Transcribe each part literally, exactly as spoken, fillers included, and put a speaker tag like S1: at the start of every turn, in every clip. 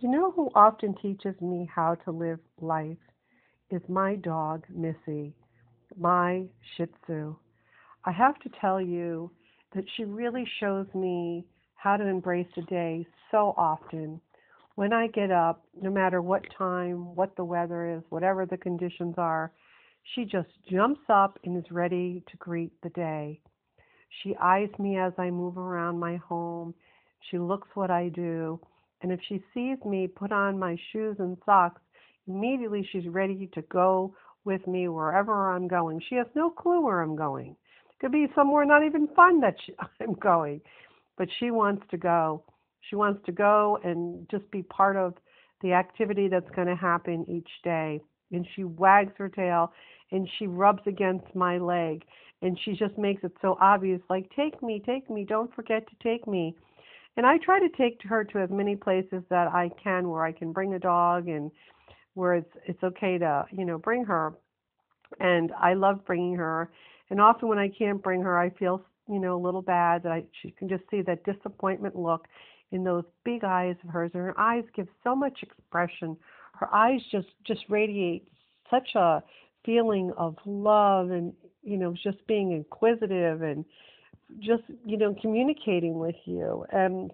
S1: You know who often teaches me how to live life is my dog, Missy, my Shih Tzu. I have to tell you that she really shows me how to embrace the day so often. When I get up, no matter what time, what the weather is, whatever the conditions are, she just jumps up and is ready to greet the day. She eyes me as I move around my home. She looks what I do. And if she sees me put on my shoes and socks, immediately she's ready to go with me wherever I'm going. She has no clue where I'm going. It could be somewhere not even fun that she, I'm going, but she wants to go. She wants to go and just be part of the activity that's going to happen each day. And she wags her tail and she rubs against my leg and she just makes it so obvious, like, take me, take me, don't forget to take me. And I try to take her to as many places that I can where I can bring a dog and where it's it's okay to, you know, bring her. And I love bringing her. And often when I can't bring her, I feel, you know, a little bad that I she can just see that disappointment look in those big eyes of hers. And her eyes give so much expression. Her eyes just just radiate such a feeling of love and, you know, just being inquisitive and just, you know, communicating with you. And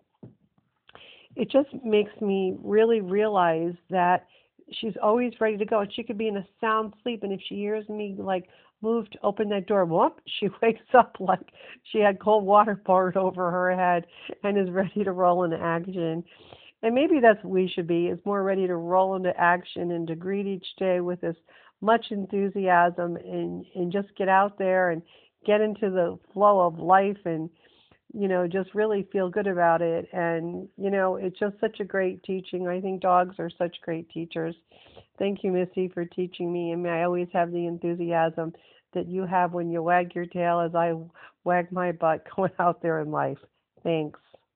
S1: it just makes me really realize that she's always ready to go. And she could be in a sound sleep, and if she hears me like move to open that door, whoop, she wakes up like she had cold water poured over her head and is ready to roll into action. And maybe that's what we should be, is more ready to roll into action and to greet each day with as much enthusiasm and, and just get out there and get into the flow of life and, you know, just really feel good about it. And, you know, it's just such a great teaching. I think dogs are such great teachers. Thank you, Missy, for teaching me. And may I always have the enthusiasm that you have when you wag your tail as I wag my butt going out there in life. Thanks.